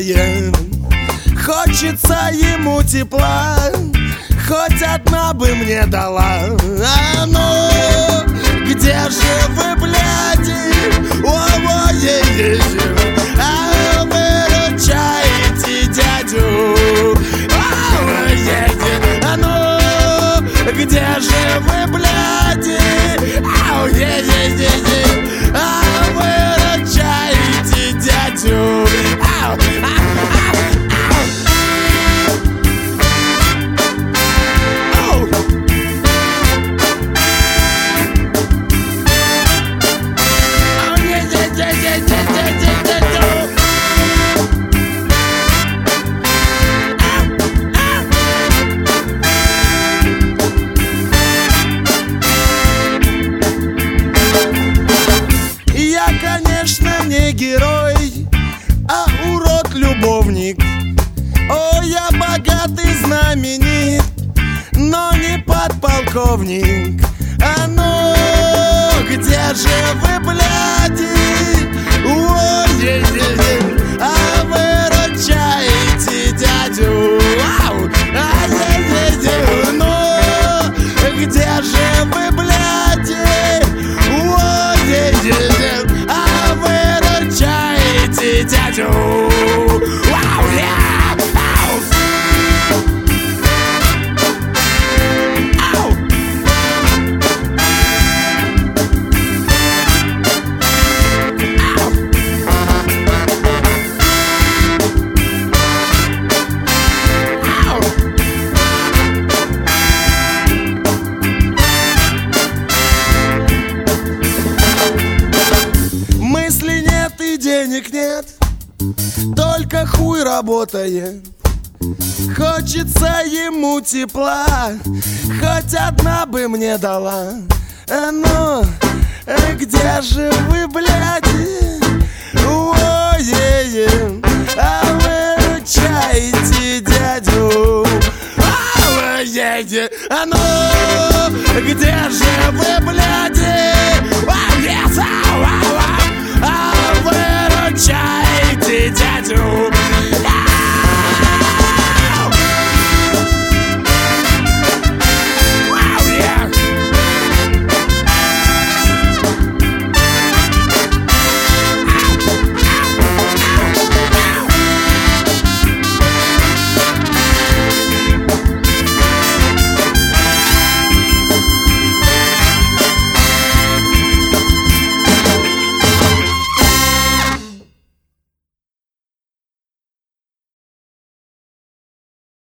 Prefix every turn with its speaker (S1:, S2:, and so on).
S1: работает. Хочется ему тепла, хоть одна бы мне дала. А ну, где же вы, бляди? А выручаете дядю. А ну, где же вы, бляди? А выручаете дядю. Я, конечно, не герой, а урод-любовник. О, я богатый, знаменит, но не подполковник. А ну, где же вы, бляди? А выручаете дядю. Ну, где же вы, бляди? А выручаете дядю. Мысли нет и денег нет, только хуй работает. Хочется ему тепла, хоть одна бы мне дала. Ну, где же вы, бляди? А выручаете дядю. А ну, где